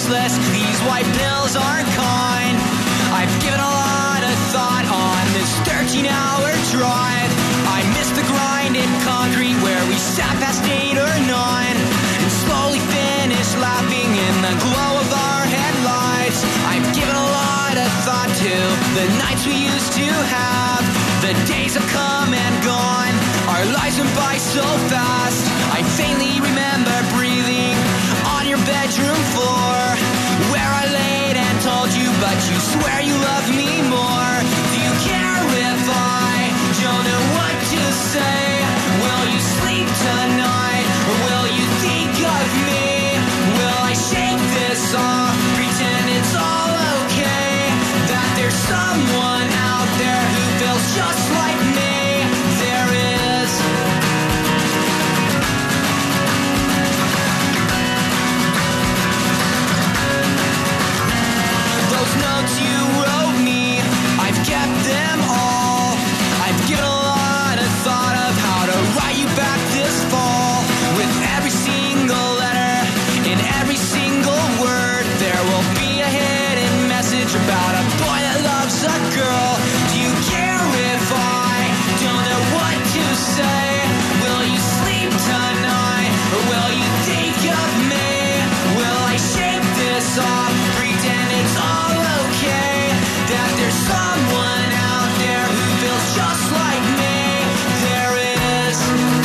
useless. These white pills aren't kind. I've given a lot of thought on this 13-hour drive. I miss the grind in concrete where we sat past 8 or 9 and slowly finished laughing in the glow of our headlights. I've given a lot of thought to the nights we used to have. The days have come and gone. Our lives went by so fast. I faintly remember breathing on your bedroom floor, where I laid and told you, but you swear you love me more. Do you care if I don't know what to say? Will you sleep tonight, or will you think of me? Will I shake this off, pretend it's all okay, that there's someone out there who feels just like me? There is. Those notes you wrote me, I've kept them all. I've given a lot of thought of how to write you back this fall. With every single letter, in every single word, there will be a hidden message about a boy that loves a girl. Do you care if I don't know what to say? Will you sleep tonight, or will you think of me? Will I shake this off, pretend it's all okay, that there's someone out there who feels just like me? There is.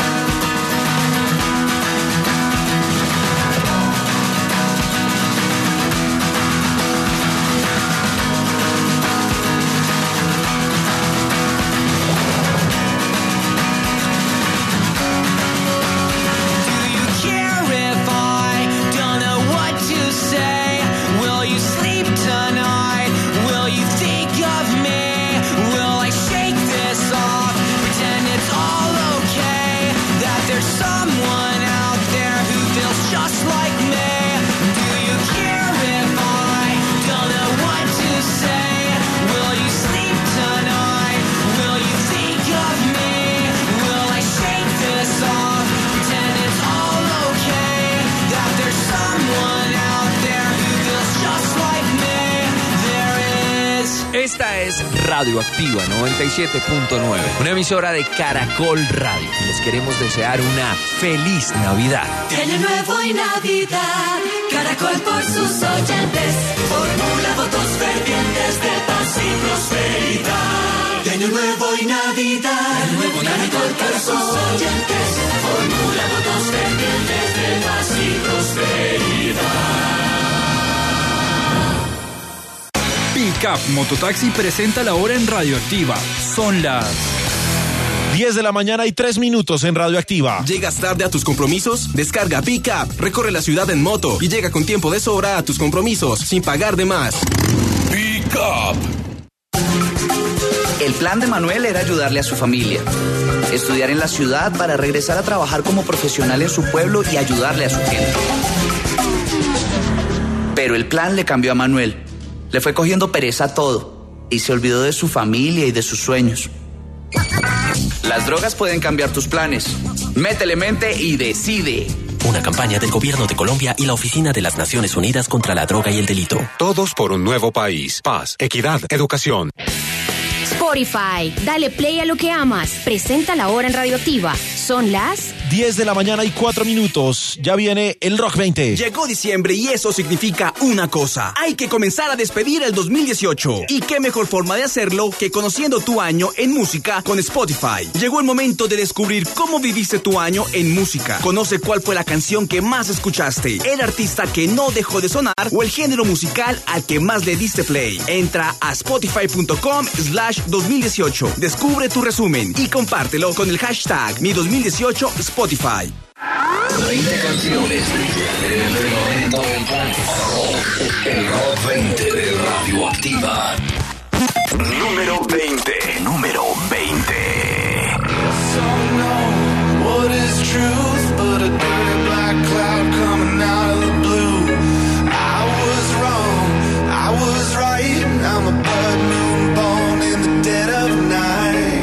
Do you care if I don't know what to say? Will you sleep tonight? Will you think of me? Will I shake this off, pretend it's all okay, that there's someone out there who feels just like me? Do you care if I don't know what to say? Will you sleep tonight? Will you think of me? Will I shake this off, pretend it's all okay, that there's someone out there who feels just like me? There is. Esta es Radioactiva 97.9, una emisora de Caracol Radio. Les queremos desear una feliz Navidad. De Año Nuevo y Navidad, Caracol por sus oyentes formula votos fervientes de paz y prosperidad. De Año Nuevo y Navidad, Caracol por sus oyentes formula votos fervientes de paz y prosperidad. Pickup Mototaxi presenta la hora en Radioactiva. Son las 10 de la mañana y 3 minutos en Radioactiva. ¿Llegas tarde a tus compromisos? Descarga Pickup, recorre la ciudad en moto y llega con tiempo de sobra a tus compromisos sin pagar de más. Pickup. El plan de Manuel era ayudarle a su familia, estudiar en la ciudad para regresar a trabajar como profesional en su pueblo y ayudarle a su gente. Pero el plan le cambió a Manuel. Le fue cogiendo pereza a todo y se olvidó de su familia y de sus sueños. Las drogas pueden cambiar tus planes. Métele mente y decide. Una campaña del Gobierno de Colombia y la Oficina de las Naciones Unidas contra la Droga y el Delito. Todos por un nuevo país. Paz, equidad, educación. Spotify, dale play a lo que amas. Presenta la hora en Radioactiva. Son las 10 de la mañana y 4 minutos. Ya viene el Rock 20. Llegó diciembre y eso significa una cosa. Hay que comenzar a despedir el 2018. Y qué mejor forma de hacerlo que conociendo tu año en música con Spotify. Llegó el momento de descubrir cómo viviste tu año en música. Conoce cuál fue la canción que más escuchaste, el artista que no dejó de sonar o el género musical al que más le diste play. Entra a spotify.com/2018. Descubre tu resumen y compártelo con el hashtag Mi2018 Spotify. 20 canciones del momento del plan. El Rock 20 de Radioactiva. Número 20. Número 20. What is truth but a dirty black cloud coming out of the blue? I was wrong, I was right. I'm a blood moon born in the dead of night.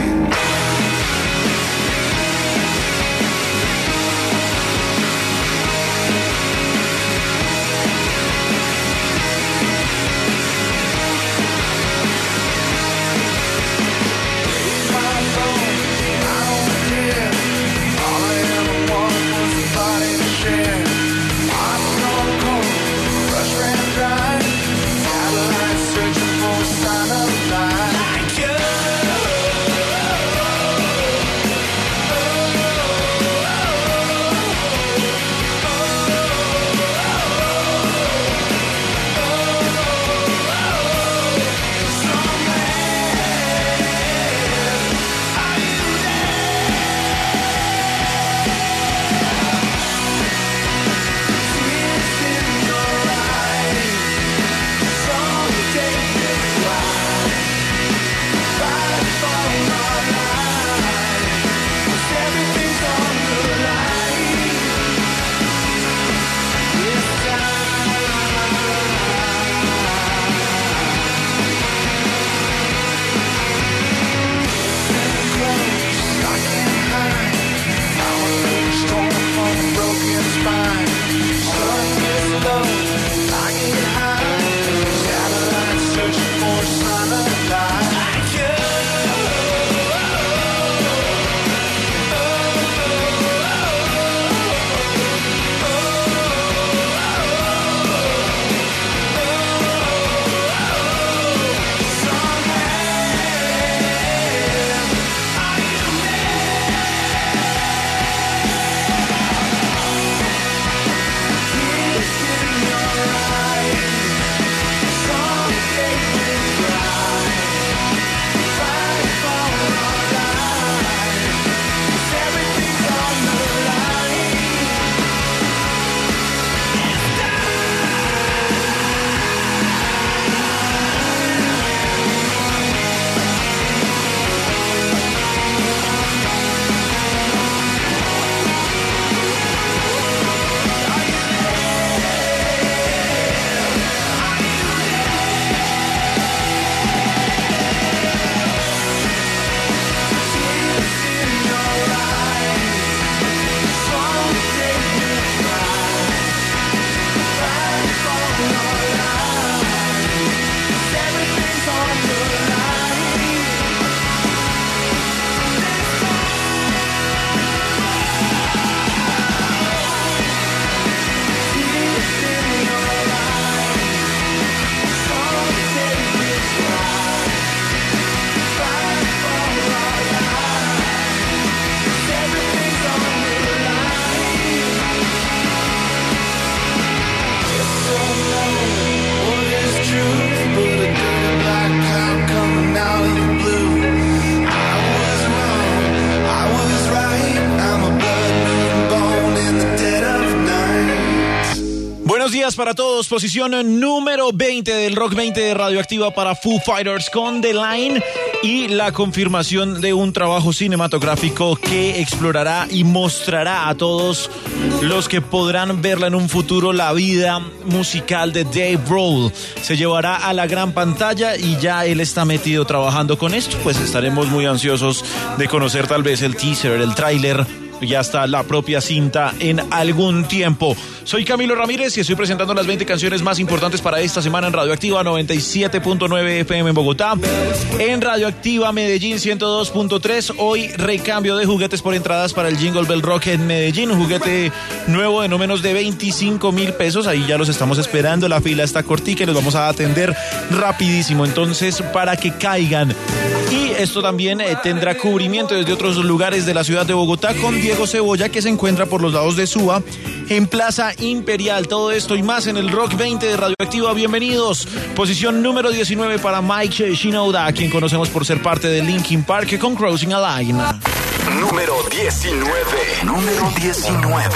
días para todos. Posición número 20 del Rock 20 de Radioactiva para Foo Fighters con The Line y la confirmación de un trabajo cinematográfico que explorará y mostrará a todos los que podrán verla en un futuro la vida musical de Dave Grohl. Se llevará a la gran pantalla y ya él está metido trabajando con esto. Pues estaremos muy ansiosos de conocer tal vez el teaser, el tráiler y hasta la propia cinta en algún tiempo. Soy Camilo Ramírez y estoy presentando las 20 canciones más importantes para esta semana en Radioactiva 97.9 FM en Bogotá, en Radioactiva Medellín 102.3. Hoy recambio de juguetes por entradas para el Jingle Bell Rock en Medellín, un juguete nuevo de no menos de 25,000 pesos. Ahí ya los estamos esperando, la fila está cortica y los vamos a atender rapidísimo, entonces para que caigan. Y esto también tendrá cubrimiento desde otros lugares de la ciudad de Bogotá con Diego Cebolla, que se encuentra por los lados de Suba en Plaza Imperial. Todo esto y más en el Rock 20 de Radioactiva. Bienvenidos. Posición número 19 para Mike Shinoda, a quien conocemos por ser parte de Linkin Park con Crossing a Line. Número 19. Número 19.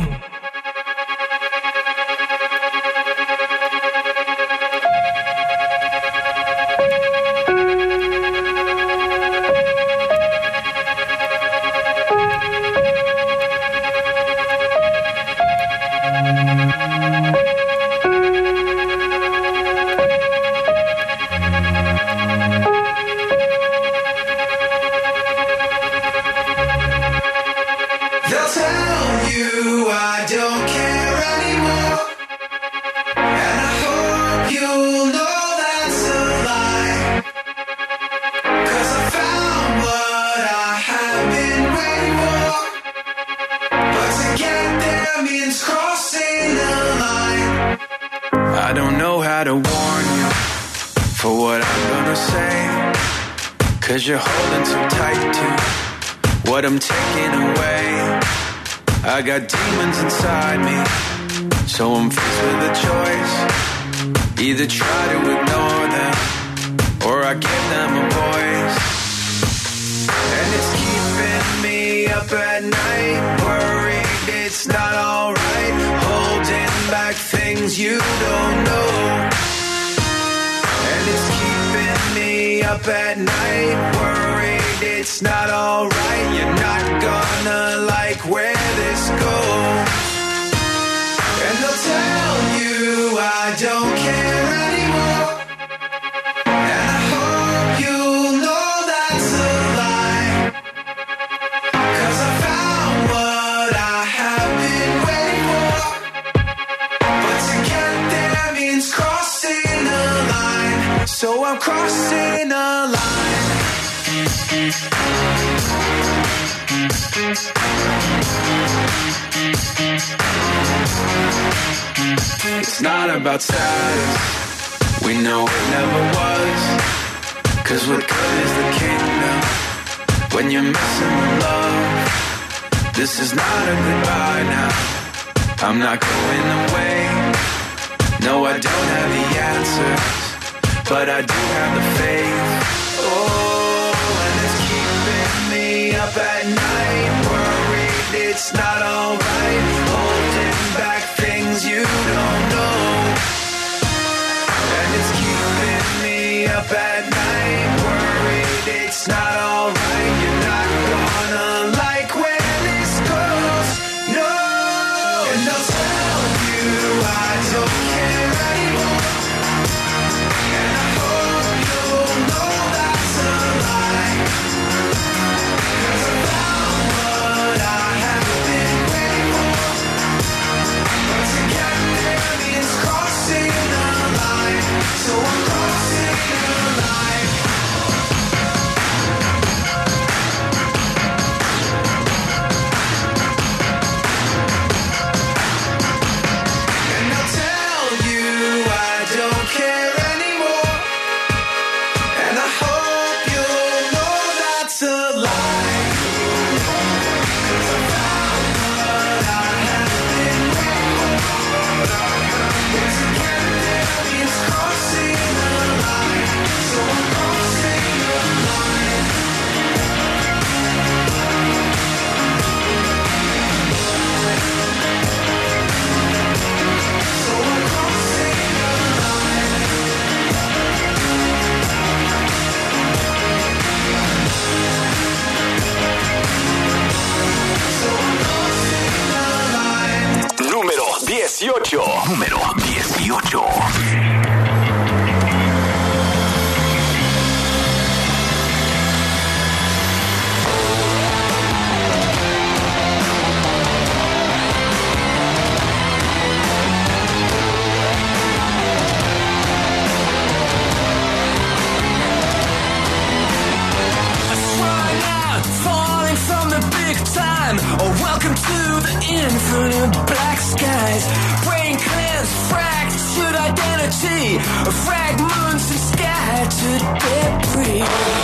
You're holding too tight to what I'm taking away. I got demons inside me, so I'm faced with a choice. Either try to ignore them, or I give them a voice. And it's keeping me up at night, worried it's not alright, holding back things you don't know. And it's keeping me up at night, worried it's not alright. You're not gonna like where this goes. And they'll tell you I don't care anymore, and I hope you'll know that's a lie. 'Cause I found what I have been waiting for, but to get there means crossing the line. So I'm crossing a line. It's not about status, we know it never was. 'Cause what good is the kingdom when you're messing with love? This is not a goodbye now, I'm not going away. No, I don't have the answers, but I do have the faith. Oh, and it's keeping me up at night, worried it's not alright, holding back things you don't know. And it's keeping me up at night, worried it's not alright. You're not gonna like where this goes, no. And they'll tell you I don't care anymore, and I hope you'll know that's a lie. 'Cause I found what I have been waiting for, 18. Oh, welcome to the infinite black skies. Brain cleanse, fractured identity, fragments and scattered debris.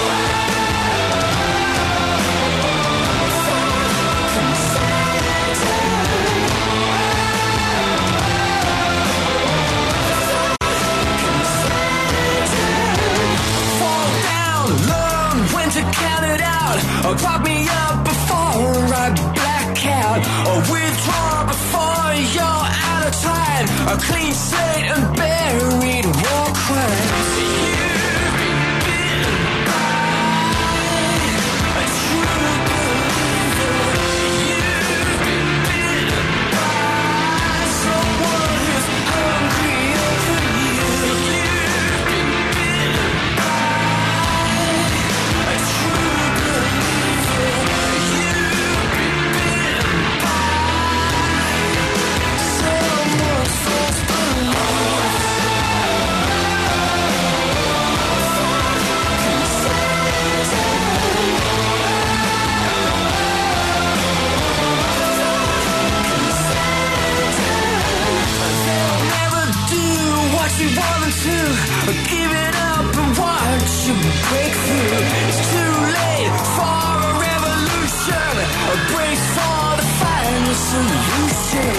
Fall down, learn when to count it out. Pop me up before I black out, or withdraw before you're out of time. A clean slate and buried war crimes. You've been bitten by a true believer. You've been bitten by someone who's hungrier than you. You've been bitten by a true believer. You've been bitten by someone's false belief. They'll never do what you want them to. Give it up and watch you break through. It's too late for a revolution. Brace for the final solution.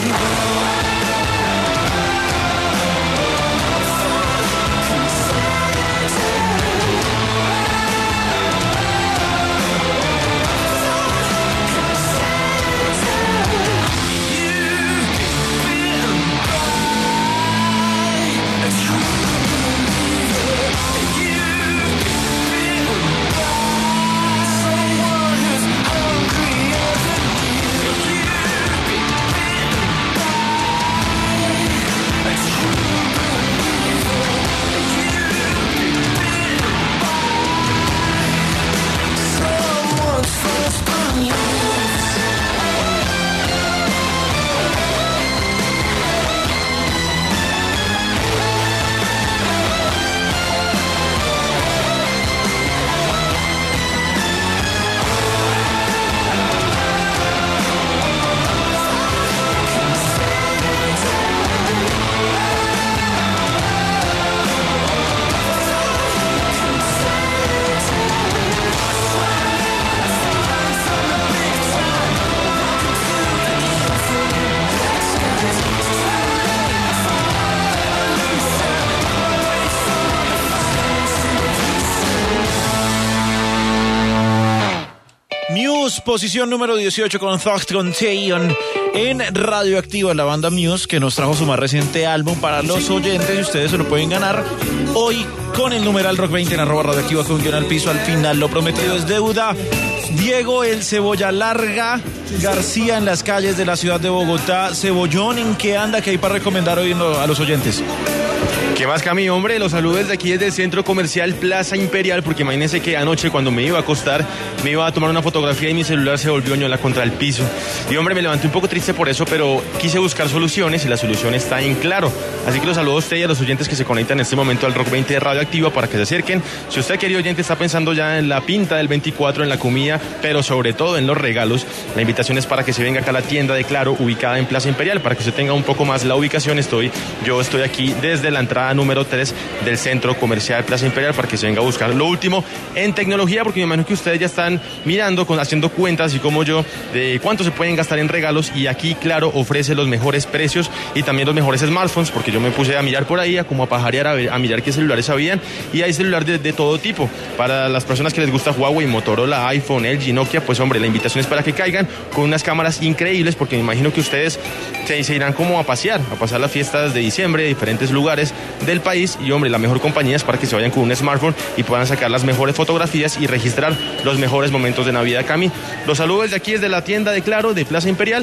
Muse, posición número 18 con Thought Contagion en Radioactiva, la banda Muse que nos trajo su más reciente álbum para los oyentes y ustedes se lo pueden ganar hoy con el numeral Rock 20 en @radioactiva con guión al piso. Al final lo prometido es deuda. Diego el Cebolla Larga García en las calles de la ciudad de Bogotá. Cebollón, ¿en qué anda? ¿Qué hay para recomendar hoy a los oyentes? ¿Qué más, Cami? Hombre, los saludos desde aquí, desde el Centro Comercial Plaza Imperial, porque imagínense que anoche cuando me iba a acostar, me iba a tomar una fotografía y mi celular se volvió ñola contra el piso. Y hombre, me levanté un poco triste por eso, pero quise buscar soluciones y la solución está en Claro. Así que los saludo a usted y a los oyentes que se conectan en este momento al Rock 20 de Radioactiva para que se acerquen. Si usted, querido oyente, está pensando ya en la pinta del 24, en la comida, pero sobre todo en los regalos, la invitación es para que se venga acá a la tienda de Claro, ubicada en Plaza Imperial, para que usted tenga un poco más la ubicación. Yo estoy aquí desde la entrada número 3 del Centro Comercial Plaza Imperial para que se venga a buscar lo último en tecnología, porque me imagino que ustedes ya están mirando, haciendo cuentas, así como yo, de cuánto se pueden gastar en regalos, y aquí Claro ofrece los mejores precios y también los mejores smartphones, porque yo me puse a mirar por ahí, como a pajarear, a mirar qué celulares habían, y hay celulares de todo tipo. Para las personas que les gusta Huawei, Motorola, iPhone, LG, Nokia, pues hombre, la invitación es para que caigan con unas cámaras increíbles, porque me imagino que ustedes se irán como a pasar las fiestas de diciembre de diferentes lugares del país, y hombre, la mejor compañía es para que se vayan con un smartphone y puedan sacar las mejores fotografías y registrar los mejores momentos de Navidad. Cami, los saludos desde aquí, desde la tienda de Claro, de Plaza Imperial,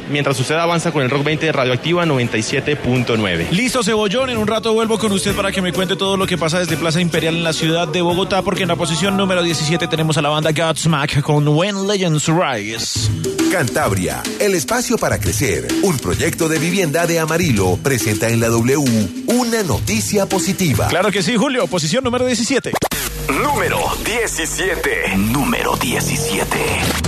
mientras usted avanza con el Rock 20 de Radioactiva 97.9. Listo, Cebollón, en un rato vuelvo con usted para que me cuente todo lo que pasa desde Plaza Imperial en la ciudad de Bogotá, porque en la posición número 17 tenemos a la banda Godsmack con When Legends Rise. Cantabria, el espacio para crecer. Un proyecto de vivienda de Amarillo presenta en la W una noticia positiva. Claro que sí, Julio, posición número 17. Número 17. Número 17.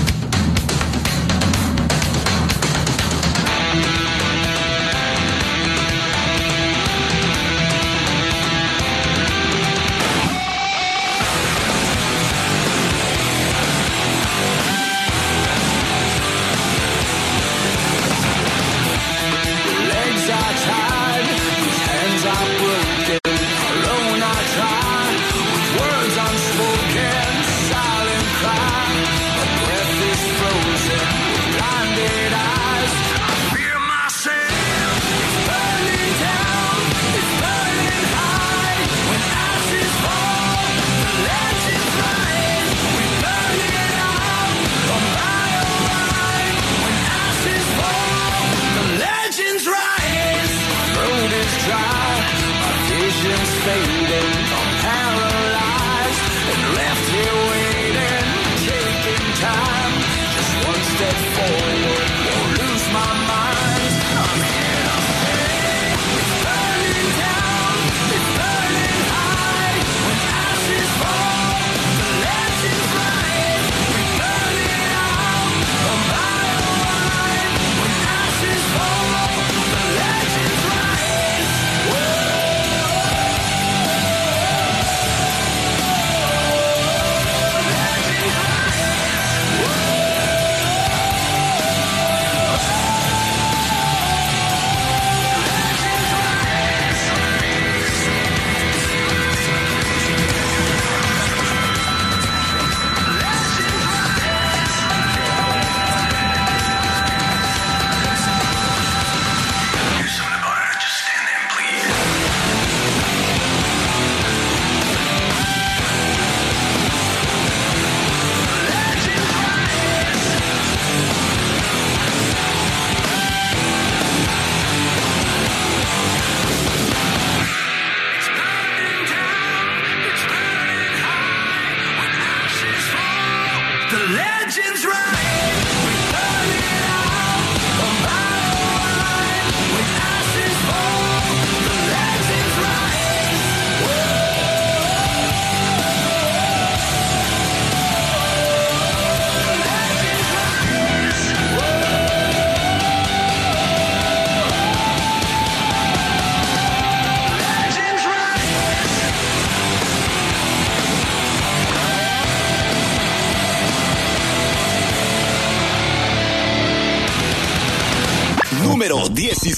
Número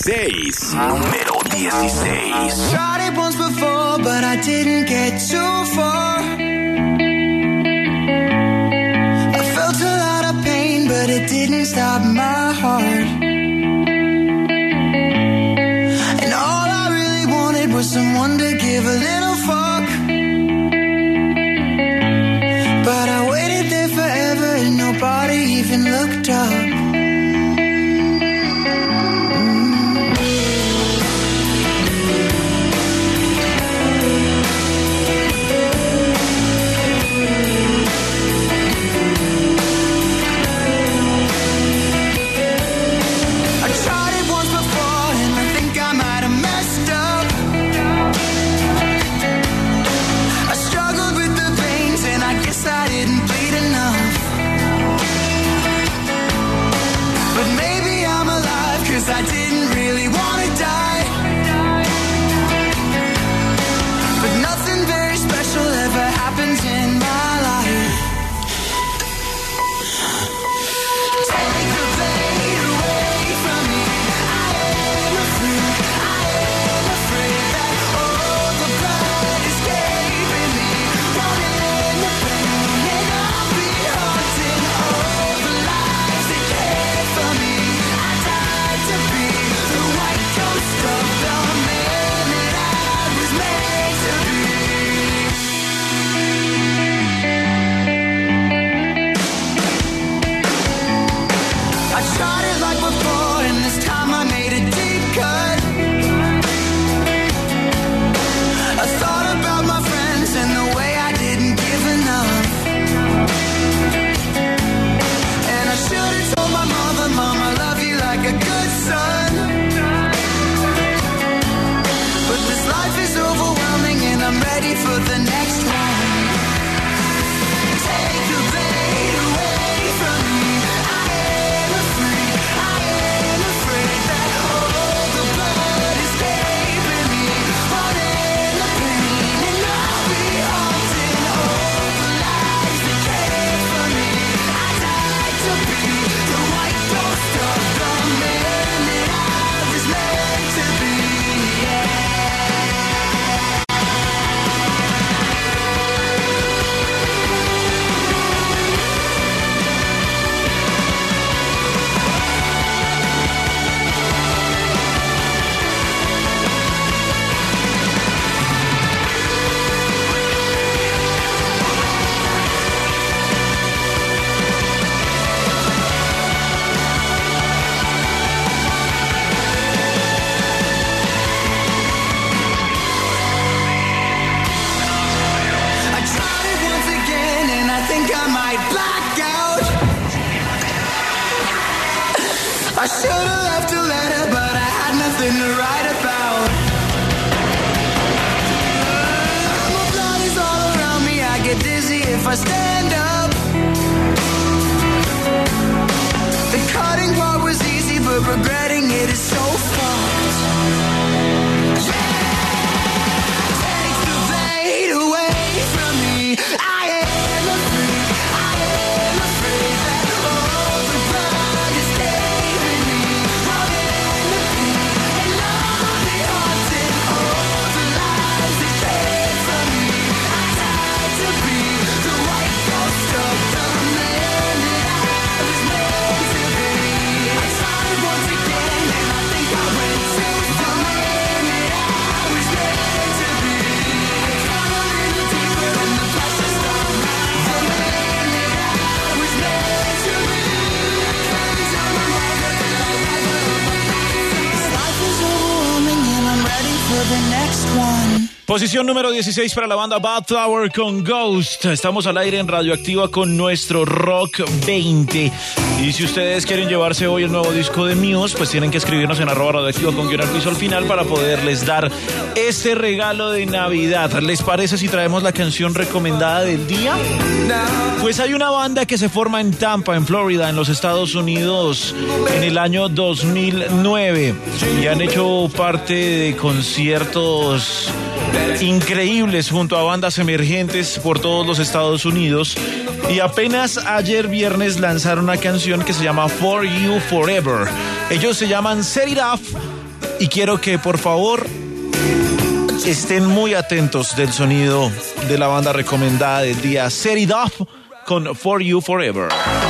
16. Número 16. Tried it once before, but I didn't get too far. I felt a lot of pain, but it didn't stop my heart. And all I really wanted was someone to give a little fuck. But I waited there forever and nobody even looked up. I didn't bleed enough. I'm ready for the next one. Take the pain away from me. I am afraid that all the blood is escaping me. Running the pain and I'll be haunted. All the lies that came from me. I died to be the white ghost of the man that I was meant to be. I should have left a letter, but I had nothing to write about. My blood is all around me, I get dizzy if I stand up. The cutting part was easy, but regretting it is so fucked. Yeah! Take the weight away from me. I am afraid that all the blood is escaping me. Running the pain and I'll be haunted. All the lies that came from me. I died to be the white ghost of the man that I was meant to be. I tried once again and I think I went too far. The man that I was meant to be. I tried a little deeper and the pressure stopped. The man that I was meant to be. This life is overwhelming and I'm ready for the next one. Posición número 16 para la banda Bad Flower con Ghost. Estamos al aire en Radioactiva con nuestro Rock 20. Y si ustedes quieren llevarse hoy el nuevo disco de Muse, pues tienen que escribirnos en @radioactiva con guión al piso al final para poderles dar este regalo de Navidad. ¿Les parece si traemos la canción recomendada del día? Pues hay una banda que se forma en Tampa, en Florida, en los Estados Unidos, en el año 2009. Y han hecho parte de conciertos increíbles junto a bandas emergentes por todos los Estados Unidos, y apenas ayer viernes lanzaron una canción que se llama For You Forever. Ellos se llaman Set It Off y quiero que por favor estén muy atentos del sonido de la banda recomendada del día, Set It Off con For You Forever.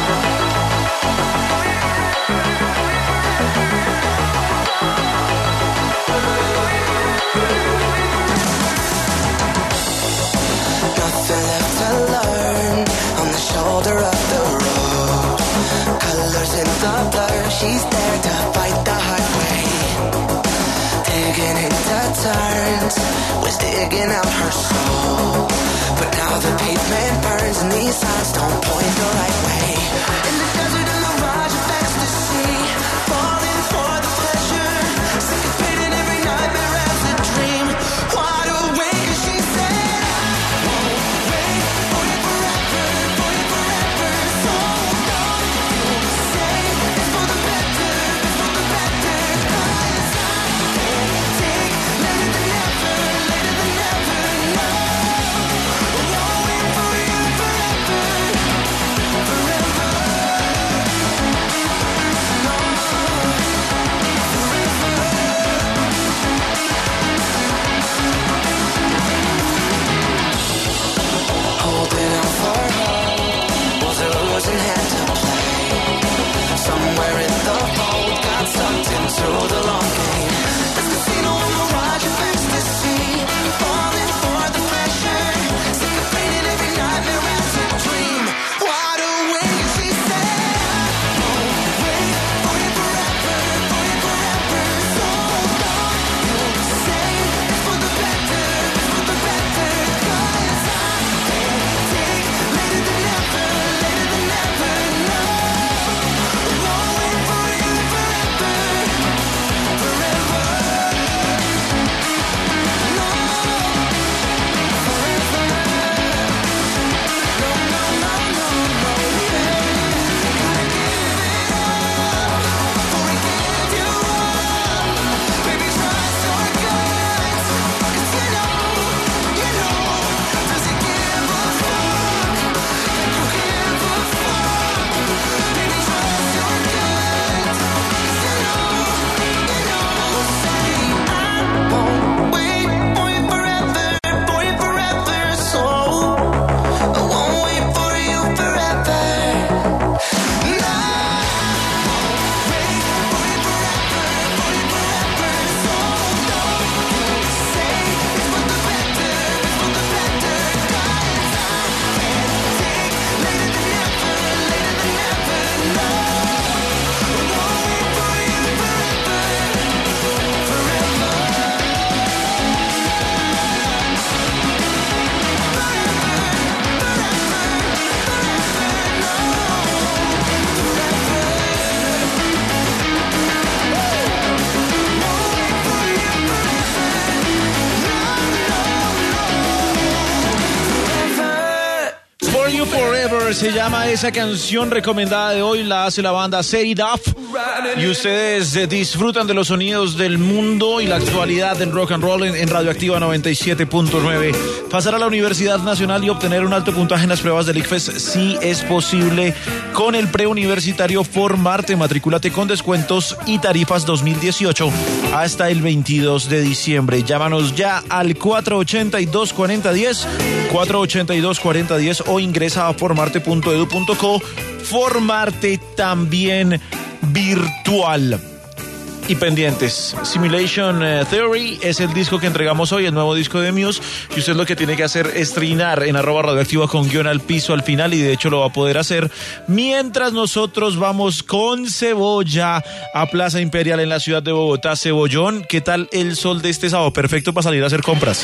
Shoulder of the road, colors in the blur. She's there to fight the hard way, digging into turns, was digging out her soul. But now the pavement burns and these signs don't point the right way. In the desert, in the mirage of ecstasy, falling for the pleasure, syncopated every nightmare as a dream. Wide awake as she said, I won't wait for you forever, for you forever. So long, you'll say it's for the better, it's for the better. 'Cause I can't take later than never, later than never. No, I'll wait for you forever. Forever se llama esa canción recomendada de hoy, la hace la banda Set It Off. Y ustedes disfrutan de los sonidos del mundo y la actualidad del rock and roll en Radioactiva 97.9. Pasar a la Universidad Nacional y obtener un alto puntaje en las pruebas del ICFES sí es posible con el preuniversitario Formarte. Matrículate con descuentos y tarifas 2018 hasta el 22 de diciembre. Llámanos ya al 482-4010, 482-4010 o ingresa a formarte.edu.co. Formarte también virtual. Y pendientes, Simulation Theory es el disco que entregamos hoy, el nuevo disco de Muse, y usted lo que tiene que hacer es trinar en @radioactiva con guión al piso al final, y de hecho lo va a poder hacer mientras nosotros vamos con Cebolla a Plaza Imperial en la ciudad de Bogotá. Cebollón, ¿qué tal el sol de este sábado? Perfecto para salir a hacer compras.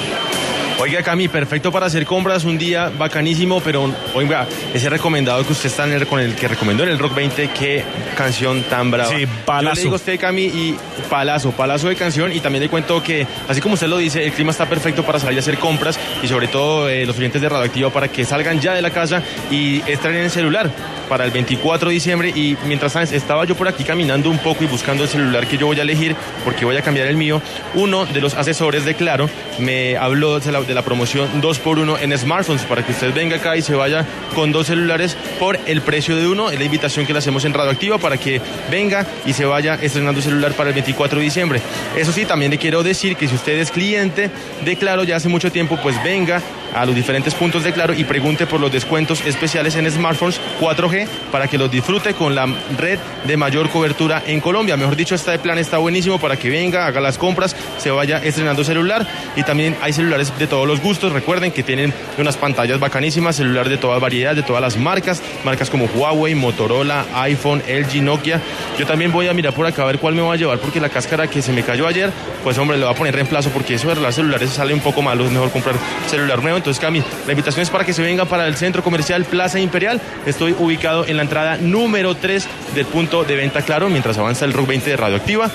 Oiga, Cami, perfecto para hacer compras, un día bacanísimo, pero oiga, ese recomendado que usted está con el que recomendó en el Rock 20, qué canción tan brava. Sí, palazo. Yo le digo a usted, Cami, y palazo de canción, y también le cuento que, así como usted lo dice, el clima está perfecto para salir a hacer compras, y sobre todo los oyentes de Radioactiva para que salgan ya de la casa y estrenen el celular para el 24 de diciembre, y mientras estaba yo por aquí caminando un poco y buscando el celular que yo voy a elegir, porque voy a cambiar el mío, uno de los asesores de Claro me habló de la promoción 2x1 en smartphones, para que usted venga acá y se vaya con 2 celulares por el precio de uno. Es la invitación que le hacemos en Radioactiva para que venga y se vaya estrenando celular para el 24 de diciembre. Eso sí, también le quiero decir que si usted es cliente de Claro ya hace mucho tiempo, pues venga a los diferentes puntos de Claro y pregunte por los descuentos especiales en smartphones 4G para que los disfrute con la red de mayor cobertura en Colombia. Mejor dicho, este plan está buenísimo para que venga, haga las compras, se vaya estrenando celular, y también hay celulares de todos los gustos. Recuerden que tienen unas pantallas bacanísimas, celular de toda variedad, de todas las marcas como Huawei, Motorola, iPhone, LG, Nokia. Yo también voy a mirar por acá a ver cuál me va a llevar, porque la cáscara que se me cayó ayer, pues hombre, le voy a poner reemplazo, porque eso de arreglar celulares sale un poco malo, es mejor comprar celular nuevo. Entonces, Cami, la invitación es para que se venga para el centro comercial Plaza Imperial. Estoy ubicado en la entrada número 3 del punto de venta Claro, mientras avanza el Rock 20 de Radioactiva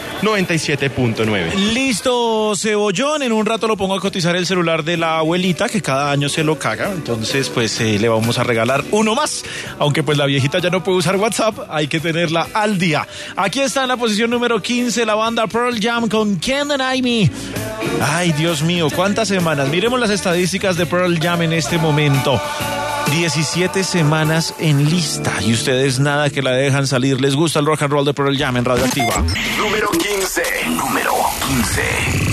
97.9. Listo, Cebollón, en un rato lo pongo a cotizar el celular de la abuelita, que cada año se lo caga, entonces pues le vamos a regalar uno más, aunque pues la viejita ya no puede usar WhatsApp, hay que tenerla al día. Aquí está en la posición número 15 la banda Pearl Jam con Can't Deny Me. Ay, Dios mío, cuántas semanas. Miremos las estadísticas de Pearl Jam en este momento. 17 semanas en lista y ustedes nada que la dejan salir. ¿Les gusta el rock and roll de Pearl Jam en Radioactiva? Número 15. Número 15.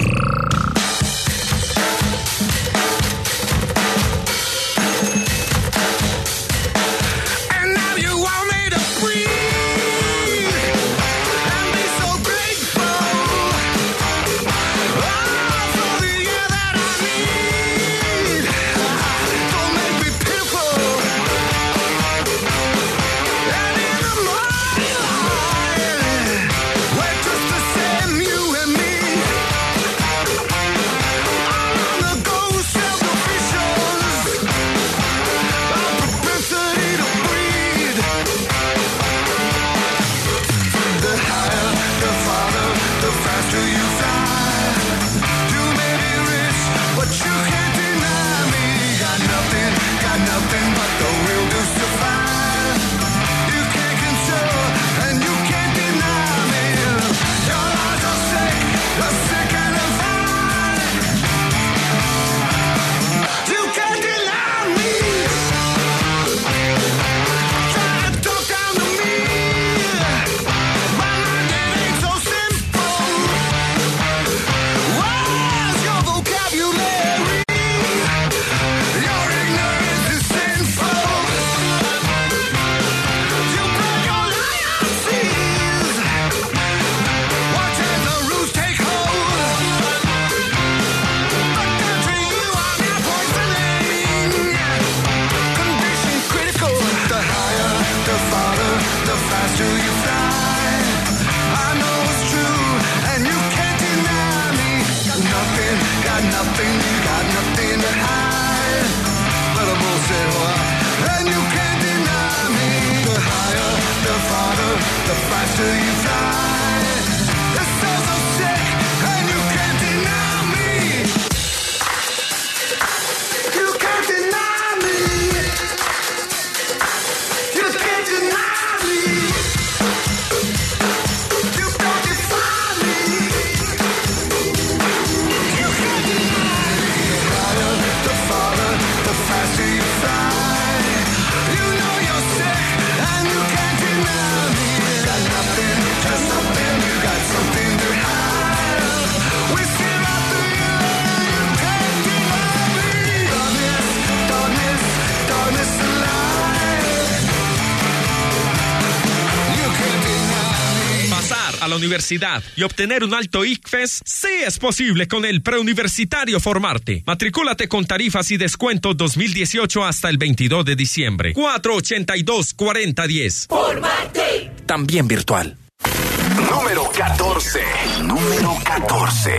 universidad y obtener un alto ICFES? Sí es posible con el Preuniversitario Formarte. Matricúlate con tarifas y descuento 2018 hasta el 22 de diciembre. 482-4010. Formarte. También virtual. Número 14. Número 14.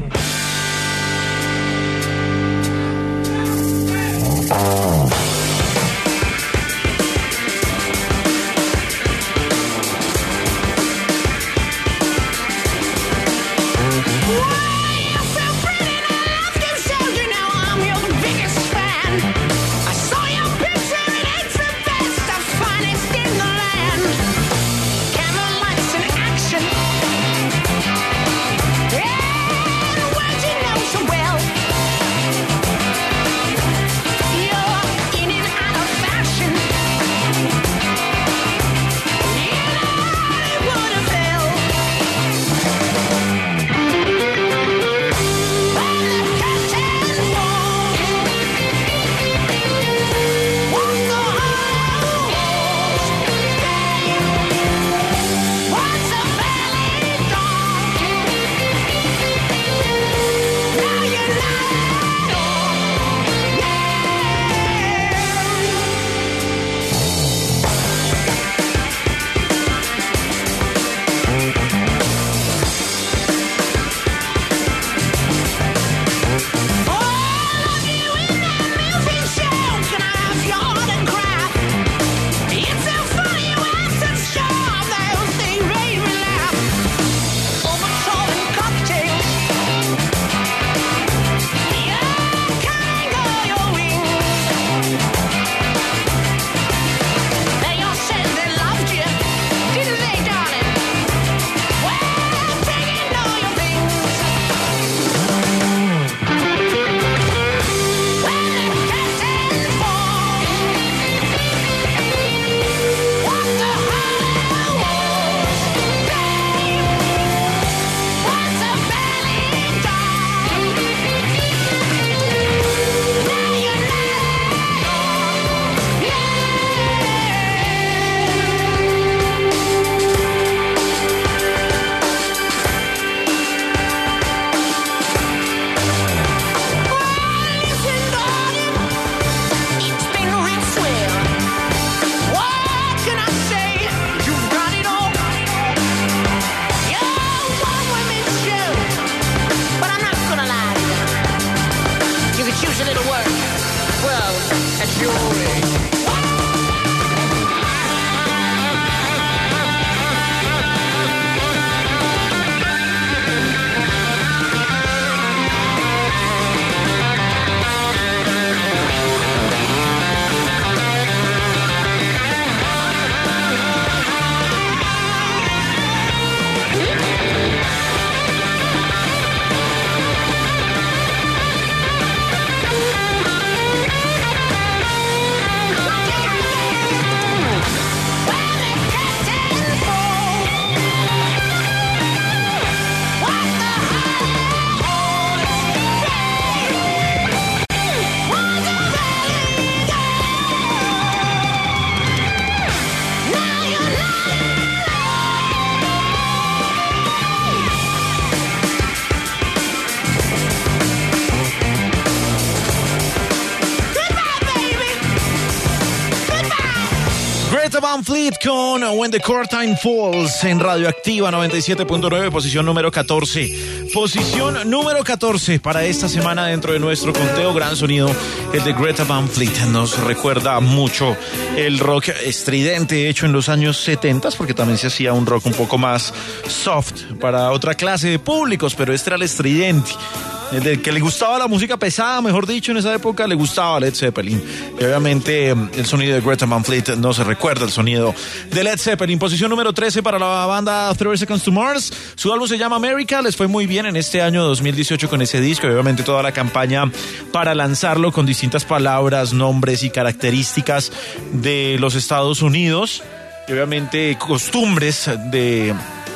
Van Fleet con When the Curtain Falls en Radioactiva 97.9, posición número 14. Posición número 14 para esta semana dentro de nuestro conteo. Gran sonido, el de Greta Van Fleet. Nos recuerda mucho el rock estridente hecho en los años 70, porque también se hacía un rock un poco más soft para otra clase de públicos, pero este era el estridente. El del que le gustaba la música pesada, mejor dicho, en esa época le gustaba Led Zeppelin. Y obviamente el sonido de Greta Van Fleet no se recuerda el sonido de Led Zeppelin. Posición número 13 para la banda 30 Seconds to Mars. Su álbum se llama America. Les fue muy bien en este año 2018 con ese disco. Y obviamente toda la campaña para lanzarlo con distintas palabras, nombres y características de los Estados Unidos. Y obviamente costumbres de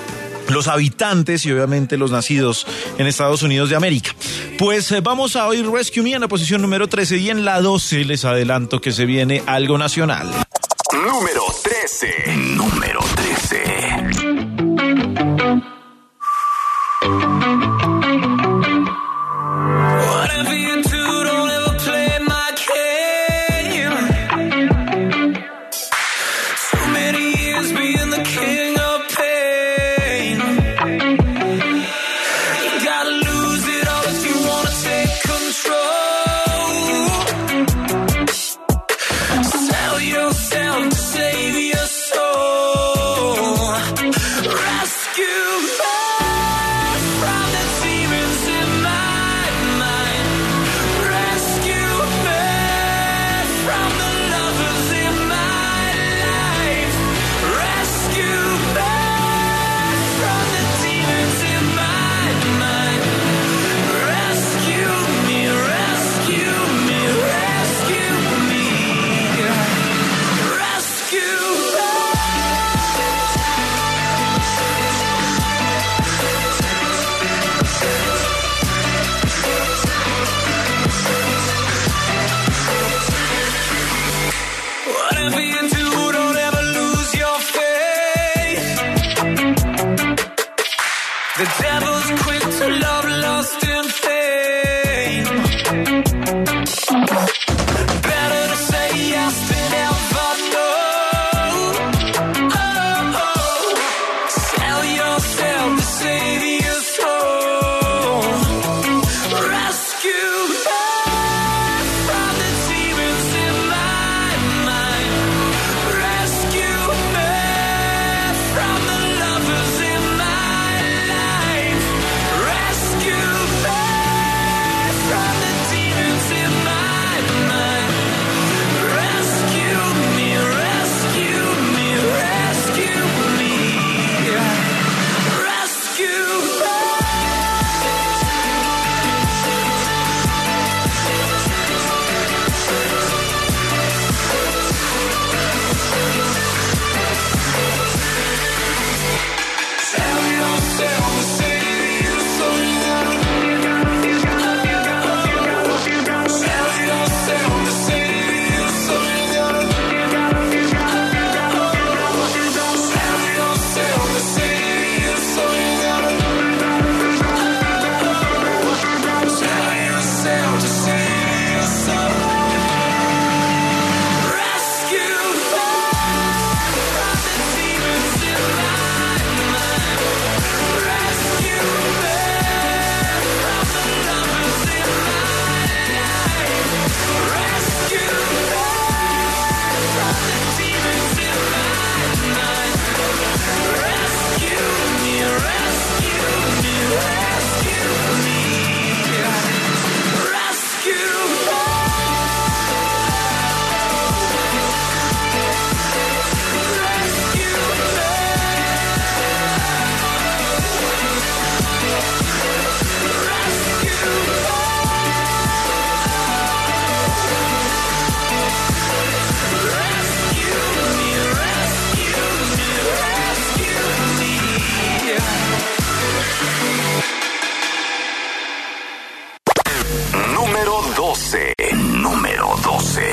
los habitantes y obviamente los nacidos en Estados Unidos de América. Pues vamos a oír Rescue Me en la posición número 13 y en la 12 les adelanto que se viene algo nacional. Número 13. Número 13. Número 12.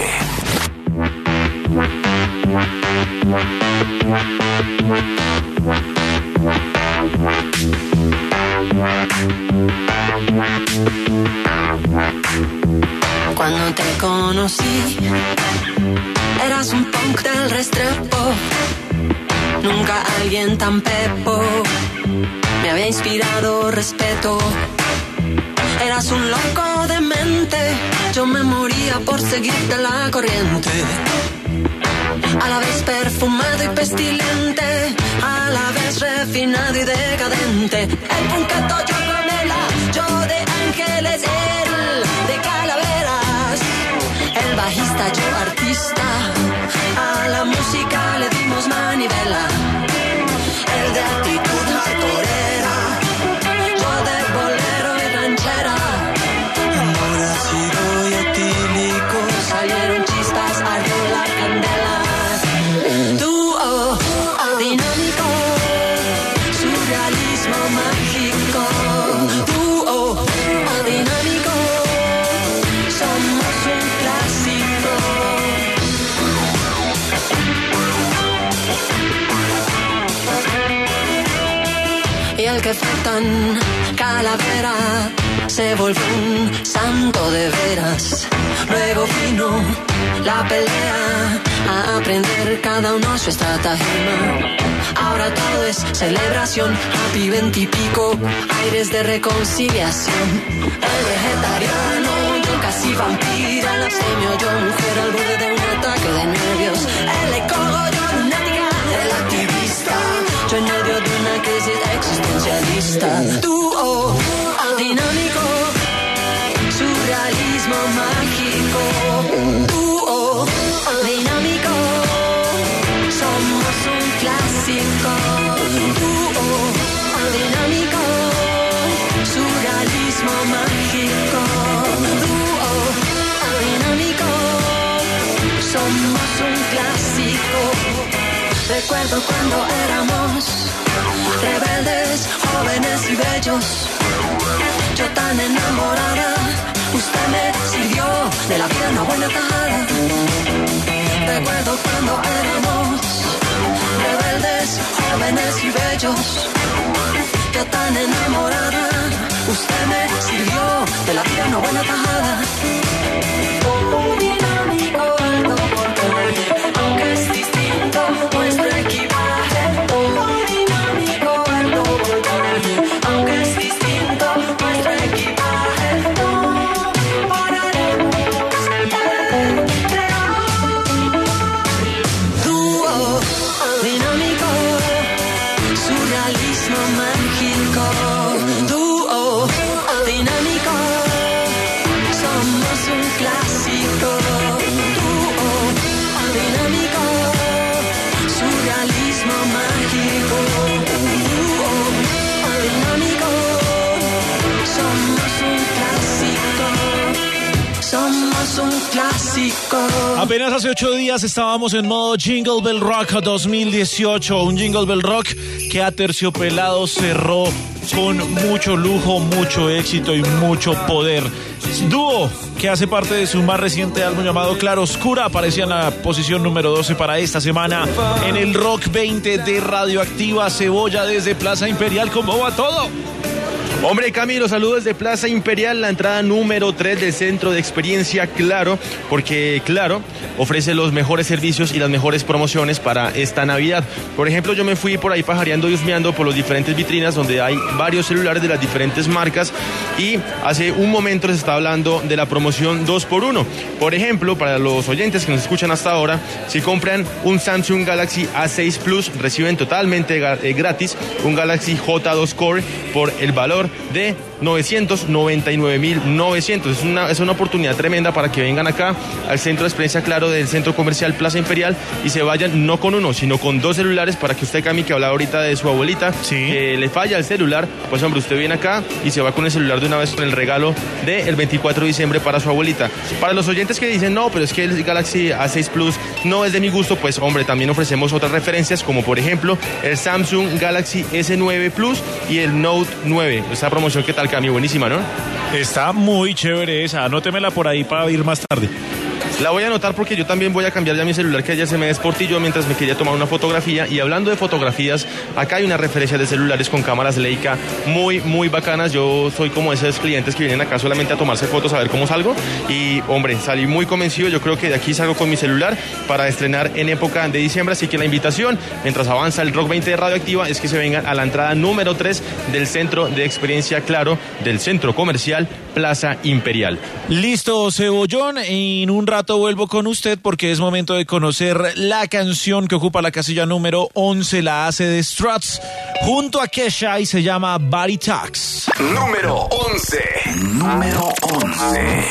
Cuando te conocí, eras un punk del Restrepo. Nunca alguien tan pepo me había inspirado respeto. Eras un loco de mente, yo me moría por seguirte la corriente. A la vez perfumado y pestilente, a la vez refinado y decadente. El punketo yo Pamela, yo de ángeles, él de calaveras. El bajista yo artista, a la música le dimos manivela. El de actitud hardcoreera, yo de bolero y ranchera. Amor ácido y etílico, salieron chispas, ardió la candela. Dúo dinámico, surrealismo mágico. Dúo dinámico, somos un clásico. Y el que fue tan calavera se volvió un santo de veras. Luego vino la pelea, a aprender cada uno su estratagema. Ahora todo es celebración, happy 20 y pico, aires de reconciliación. El vegetariano, yo casi vampira, la semio, yo mujer al borde de un ataque de nervios. El ecólogo, yo lunática, el activista, yo en medio de una crisis existencialista. Dúo dinámico, surrealismo mágico. Dúo dinámico, somos un clásico. Dúo dinámico, surrealismo mágico. Dúo dinámico, somos un clásico. Recuerdo cuando éramos rebeldes, jóvenes y bellos. Yo tan enamorada, usted me sirvió de la vida una buena tajada. Recuerdo cuando éramos rebeldes, jóvenes y bellos. Yo tan enamorada, usted me sirvió de la vida una buena tajada. Un dinámico algo por calle, aunque es distinto nuestro equipaje. Un dinámico algo por calle, aunque es distinto nuestro equipaje. No pararemos de crear. Dúo dinámico, surrealismo mágico. Dúo dinámico, somos un clásico. Dúo dinámico, surrealismo mágico. Dúo dinámico, somos un clásico. Somos un clásico. Apenas hace 8 días estábamos en modo Jingle Bell Rock 2018, un Jingle Bell Rock que Aterciopelado cerró con mucho lujo, mucho éxito y mucho poder. Dúo, que hace parte de su más reciente álbum llamado Claroscura, aparecía en la posición número 12 para esta semana en el Rock 20 de Radioactiva. Cebolla desde Plaza Imperial, ¿cómo va todo? Hombre, Camilo, saludos desde Plaza Imperial, la entrada número 3 del Centro de Experiencia Claro, porque Claro ofrece los mejores servicios y las mejores promociones para esta Navidad. Por ejemplo, yo me fui por ahí pajareando y husmeando por las diferentes vitrinas donde hay varios celulares de las diferentes marcas y hace un momento les estaba hablando de la promoción 2x1. Por ejemplo, para los oyentes que nos escuchan hasta ahora, si compran un Samsung Galaxy A6 Plus, reciben totalmente gratis un Galaxy J2 Core por el valor de 999.900. Es una oportunidad tremenda para que vengan acá al Centro de Experiencia Claro del Centro Comercial Plaza Imperial y se vayan no con uno, sino con 2 celulares para que usted, Cami, que hablaba ahorita de su abuelita, que le falla el celular, pues hombre, usted viene acá y se va con el celular de una vez con el regalo del 24 de diciembre para su abuelita. Para los oyentes que dicen, no, pero es que el Galaxy A6 Plus no es de mi gusto, pues hombre, también ofrecemos otras referencias, como por ejemplo el Samsung Galaxy S9 Plus y el Note 9. Esta promoción, ¿qué tal, Cami? Buenísima, ¿no? Está muy chévere esa, anótemela por ahí para ir más tarde. La voy a anotar porque yo también voy a cambiar ya mi celular, que ayer se me desportilló mientras me quería tomar una fotografía. Y hablando de fotografías, acá hay una referencia de celulares con cámaras Leica muy, muy bacanas. Yo soy como esos clientes que vienen acá solamente a tomarse fotos, a ver cómo salgo. Y, hombre, salí muy convencido. Yo creo que de aquí salgo con mi celular para estrenar en época de diciembre. Así que la invitación, mientras avanza el Rock 20 de Radioactiva, es que se vengan a la entrada número 3 del Centro de Experiencia Claro del Centro Comercial Plaza Imperial. Listo, Cebollón. En un rato vuelvo con usted porque es momento de conocer la canción que ocupa la casilla número 11. La hace The Struts junto a Kesha y se llama Body Talks. Número 11. Número 11.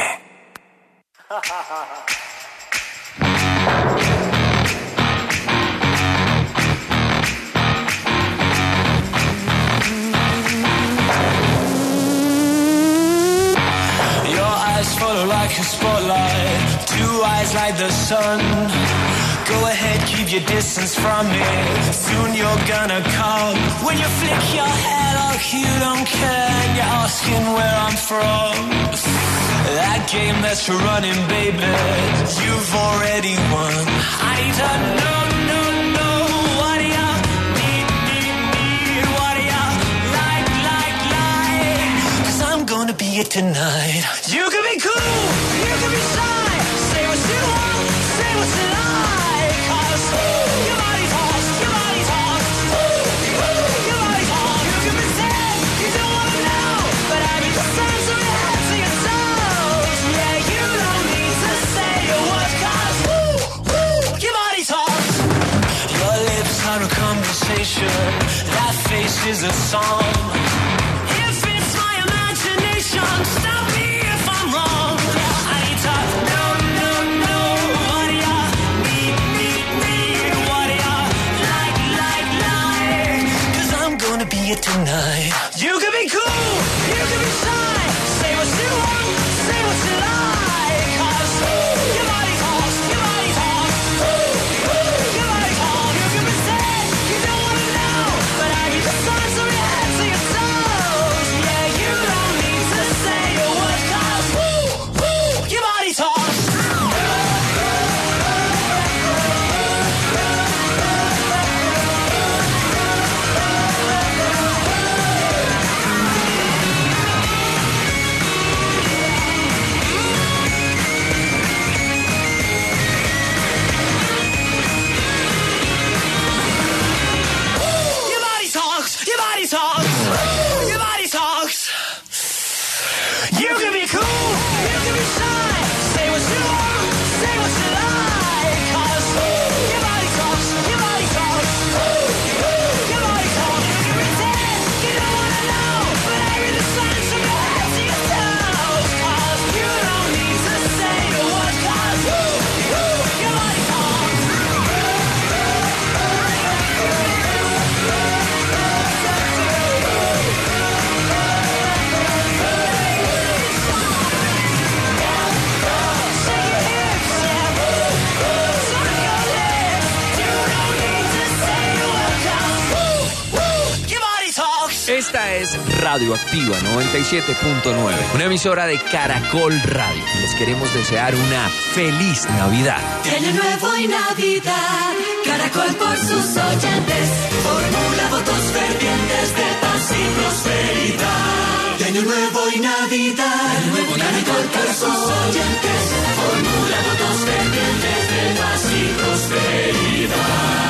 Follow like a spotlight, 2 eyes like the sun. Go ahead, keep your distance from me. Soon you're gonna come. When you flick your hair like you don't care, and you're asking where I'm from. That game that you're running, baby, you've already won. I need to know. What do you need? What do you like? 'Cause I'm gonna be it tonight. You can be cool, you can be shy. Say what you want, say what you like. 'Cause your body talks, your body talks. Your body talks. You can pretend you don't wanna know, but I mean the sense of your head to your toes. Yeah, you don't need to say a word. 'Cause your body talks. Your lips are a conversation. That face is a song. If it's my imagination, stop me if I'm wrong. I need to know. What do ya need? What do ya like? 'Cause I'm gonna be it tonight. You can be cool, you can be shy. Say what you want, say what you like. 'Cause your body talks, your body talks. Your body talks. You can pretend you don't wanna know, but I need the signs of your head to your toes. Yeah, you don't need to say a word. 'Cause your body talks. Your body talks. Your body talks. Your body talks. You can be cool, you can be shy. Say what you want, say what you like. 'Cause your body talks, your body talks. Your body talks. You can pretend you don't wanna know, but I read the signs from your head to your toes. 'Cause you don't need to say a word. 'Cause your body talks. Esta es Radioactiva 97.9, una emisora de Caracol Radio. Les queremos desear una feliz Navidad. De Año Nuevo y Navidad, Caracol por sus oyentes formula votos fervientes de paz y prosperidad. De Año Nuevo y Navidad, Caracol por sus oyentes formula votos fervientes de paz y prosperidad.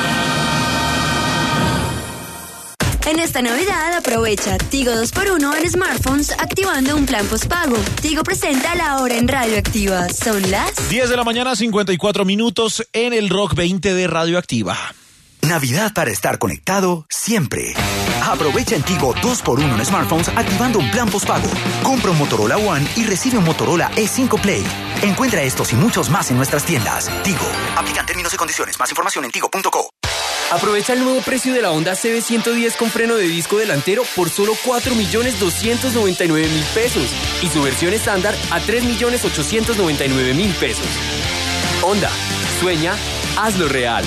En esta Navidad aprovecha Tigo 2x1 en smartphones activando un plan postpago. Tigo presenta La Hora en Radioactiva. Son las 10 de la mañana, 54 minutos en el Rock 20 de Radioactiva. Navidad para estar conectado siempre. Aprovecha en Tigo 2x1 en smartphones activando un plan postpago. Compra un Motorola One y recibe un Motorola E5 Play. Encuentra estos y muchos más en nuestras tiendas. Tigo. Aplican términos y condiciones. Más información en tigo.co. Aprovecha el nuevo precio de la Honda CB110 con freno de disco delantero por solo 4.299.000 pesos y su versión estándar a 3.899.000 pesos. Honda, sueña, hazlo real.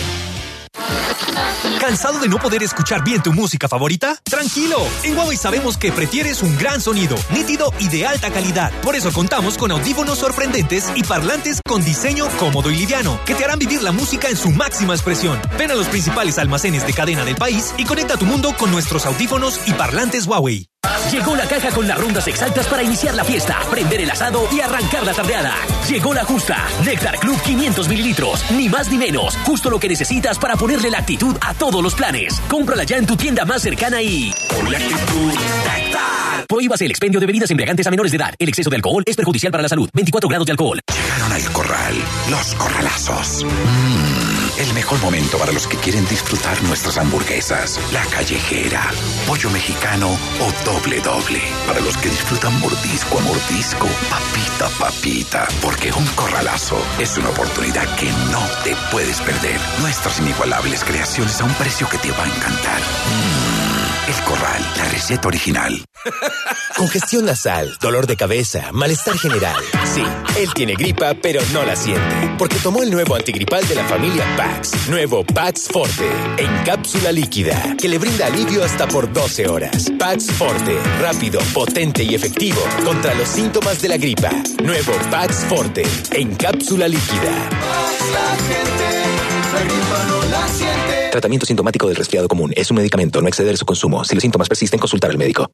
¿Cansado de no poder escuchar bien tu música favorita? ¡Tranquilo! En Huawei sabemos que prefieres un gran sonido, nítido y de alta calidad. Por eso contamos con audífonos sorprendentes y parlantes con diseño cómodo y liviano, que te harán vivir la música en su máxima expresión. Ven a los principales almacenes de cadena del país y conecta tu mundo con nuestros audífonos y parlantes Huawei. Llegó la caja con las rondas exactas para iniciar la fiesta, prender el asado y arrancar la tardeada. Llegó la justa. Néctar Club 500 mililitros. Ni más ni menos. Justo lo que necesitas para ponerle la actitud a todos los planes. Cómprala ya en tu tienda más cercana y... ¡Con la actitud, Néctar! Prohíbase el expendio de bebidas embriagantes a menores de edad. El exceso de alcohol es perjudicial para la salud. 24 grados de alcohol. Llegaron al corral. Los corralazos. El mejor momento para los que quieren disfrutar nuestras hamburguesas, la callejera, pollo mexicano o doble. Para los que disfrutan mordisco a mordisco, papita a papita, porque un corralazo es una oportunidad que no te puedes perder. Nuestras inigualables creaciones a un precio que te va a encantar. El Corral, la receta original. Congestión nasal, dolor de cabeza, malestar general. Sí, él tiene gripa, pero no la siente. Porque tomó el nuevo antigripal de la familia Pax. Nuevo Pax Forte, en cápsula líquida, que le brinda alivio hasta por 12 horas. Pax Forte, rápido, potente y efectivo contra los síntomas de la gripa. Nuevo Pax Forte, en cápsula líquida. La gente, la gripa no la siente. Tratamiento sintomático del resfriado común. Es un medicamento, no exceder su consumo. Si los síntomas persisten, consultar al médico.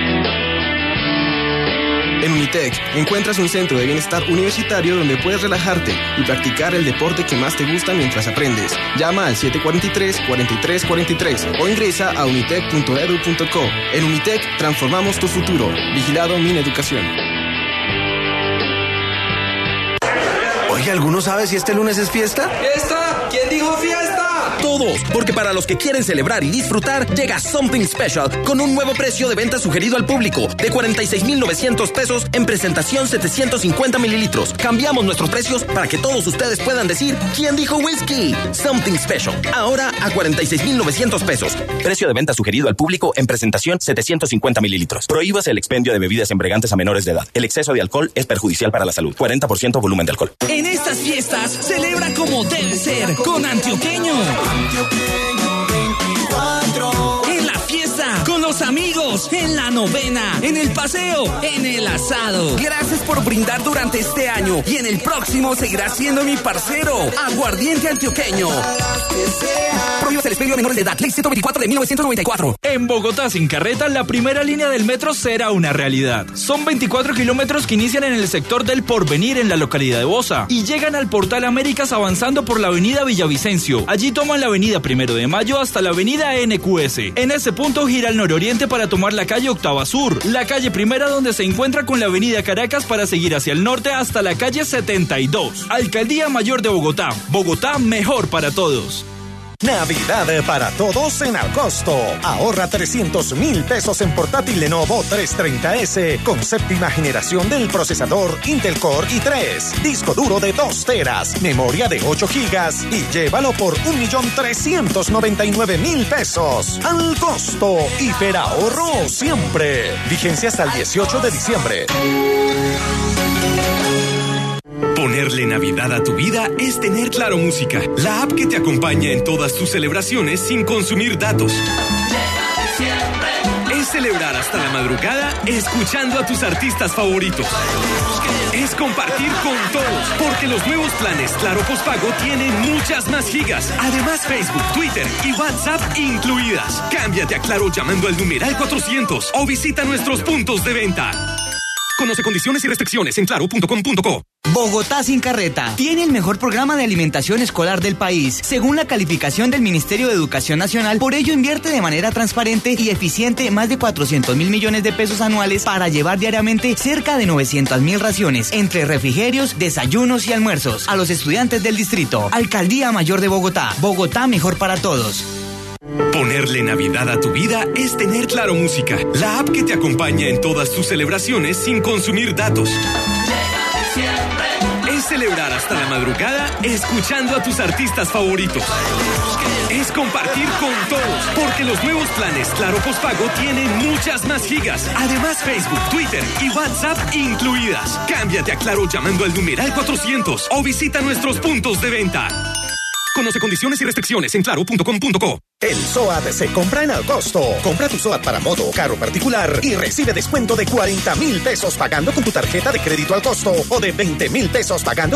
En Unitec encuentras un centro de bienestar universitario donde puedes relajarte y practicar el deporte que más te gusta mientras aprendes. Llama al 743-4343 o ingresa a unitec.edu.co. En Unitec transformamos tu futuro. Vigilado Mineducación. Oye, ¿alguno sabe si este lunes es fiesta? ¿Fiesta? ¿Quién dijo fiesta? Todos, porque para los que quieren celebrar y disfrutar, llega Something Special con un nuevo precio de venta sugerido al público de 46,900 pesos en presentación 750 mililitros. Cambiamos nuestros precios para que todos ustedes puedan decir ¿quién dijo whisky? Something Special, ahora a 46,900 pesos. Precio de venta sugerido al público en presentación 750 mililitros. Prohíbase el expendio de bebidas embriagantes a menores de edad. El exceso de alcohol es perjudicial para la salud. 40% volumen de alcohol. En estas fiestas, celebra como debe ser, con Antioqueño. Antioqueño 24. En la fiesta, con los amigos, en la novena, en el paseo, en el asado. Gracias por brindar durante este año y en el próximo seguirás siendo mi parcero. Aguardiente Antioqueño. Prohíbas el expendio de menores de edad. Ley 124 de 1994. En Bogotá sin carreta, la primera línea del metro será una realidad. Son 24 kilómetros que inician en el sector del Porvenir en la localidad de Bosa y llegan al Portal Américas avanzando por la avenida Villavicencio. Allí toman la avenida 1 de Mayo hasta la avenida NQS. En ese punto gira al nororiente para tomar la calle Octava Sur, la calle Primera donde se encuentra con la avenida Caracas para seguir hacia el norte hasta la calle 72. Alcaldía Mayor de Bogotá. Bogotá mejor para todos. Navidad para todos en Alcosto. Ahorra 300,000 pesos en portátil Lenovo 330S con séptima generación del procesador Intel Core i3, disco duro de 2 teras, memoria de 8 gigas y llévalo por 1,399,000 pesos. Alcosto, hiperahorro siempre. Vigencia hasta el 18 de diciembre. Ponerle Navidad a tu vida es tener Claro Música, la app que te acompaña en todas tus celebraciones sin consumir datos. Es celebrar hasta la madrugada escuchando a tus artistas favoritos. Es es compartir con todos, porque los nuevos planes Claro Postpago tienen muchas más gigas. Además, Facebook, Twitter y WhatsApp incluidas. Cámbiate a Claro llamando al numeral 400 o visita nuestros puntos de venta. Conoce condiciones y restricciones en claro.com.co. Bogotá sin carreta tiene el mejor programa de alimentación escolar del país, según la calificación del Ministerio de Educación Nacional. Por ello invierte de manera transparente y eficiente más de 400.000 millones de pesos anuales para llevar diariamente cerca de 900.000 raciones entre refrigerios, desayunos y almuerzos a los estudiantes del distrito. Alcaldía Mayor de Bogotá. Bogotá mejor para todos. Ponerle Navidad a tu vida es tener Claro Música, la app que te acompaña en todas tus celebraciones sin consumir datos. Es celebrar hasta la madrugada escuchando a tus artistas favoritos. Es compartir con todos, porque los nuevos planes Claro Postpago tienen muchas más gigas. Además, Facebook, Twitter y WhatsApp incluidas. Cámbiate a Claro llamando al numeral 400 o visita nuestros puntos de venta. Conoce condiciones y restricciones en claro.com.co. El SOAT se compra en Alcosto. Compra tu SOAT para moto, carro particular y recibe descuento de 40.000 pesos pagando con tu tarjeta de crédito Alcosto o de 20.000 pesos pagando